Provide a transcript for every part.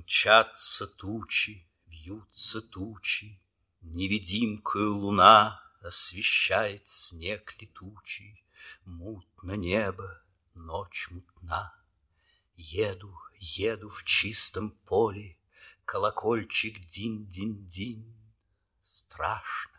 Мчатся тучи, вьются тучи, Невидимкою луна освещает снег летучий, Мутно небо, ночь мутна. Еду, еду в чистом поле, Колокольчик динь-динь-динь. Страшно,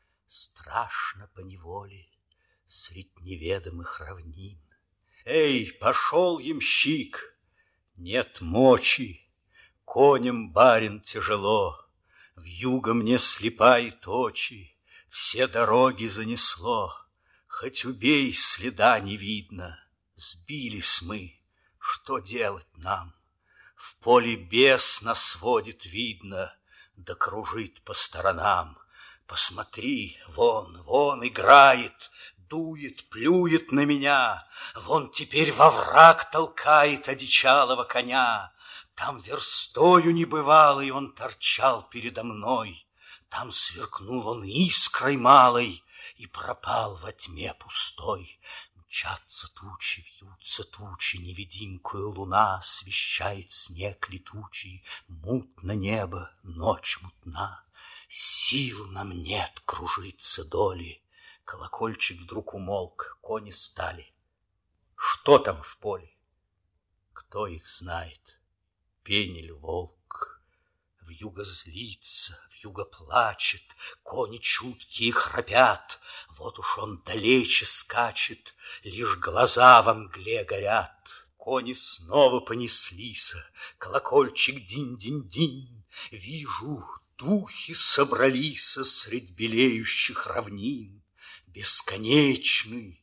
страшно поневоле Средь неведомых равнин. Эй, пошел, ямщик! Нет мочи, конем, барин, тяжело, Вьюга мне слепает очи, Все дороги занесло. Хоть убей, следа не видно. Сбились мы, что делать нам? В поле бес нас водит, видно, Да кружит по сторонам. Посмотри, вон, вон играет, Дует, плюет на меня, Вон теперь во враг толкает Одичалого коня. Там верстою небывалой Он торчал передо мной, Там сверкнул он искрой малой И пропал во тьме пустой. Мчатся тучи, вьются тучи, Невидимкою луна освещает снег летучий. Мутно небо, ночь мутна, Сил нам нет кружиться доли. Колокольчик вдруг умолк, кони стали. Что там в поле? Кто их знает? Пень или волк? Вьюга злится, вьюга плачет, Кони чуткие храпят. Вот уж он далече скачет, Лишь глаза во мгле горят. Кони снова понеслись, Колокольчик динь-динь-динь. Вижу, духи собрались Средь белеющих равнин. Бесконечный,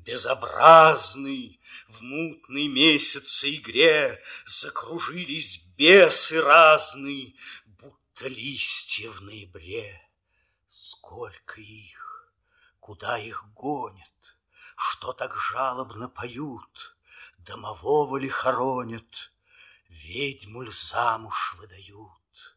безобразный, В мутной месяце игре Закружились бесы разные, Будто листья в ноябре. Сколько их, куда их гонят, Что так жалобно поют? Домового ли хоронят, Ведьму ль замуж выдают?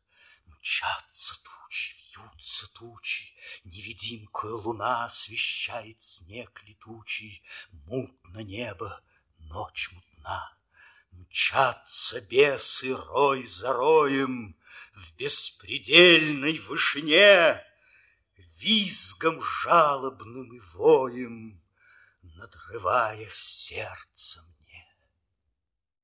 Мчатся тучи, вьются тучи, Невидимкою луна освещает снег летучий. Мутно небо, ночь мутна. Мчатся бесы рой за роем В беспредельной вышине, Визгом жалобным и воем Надрывая сердцем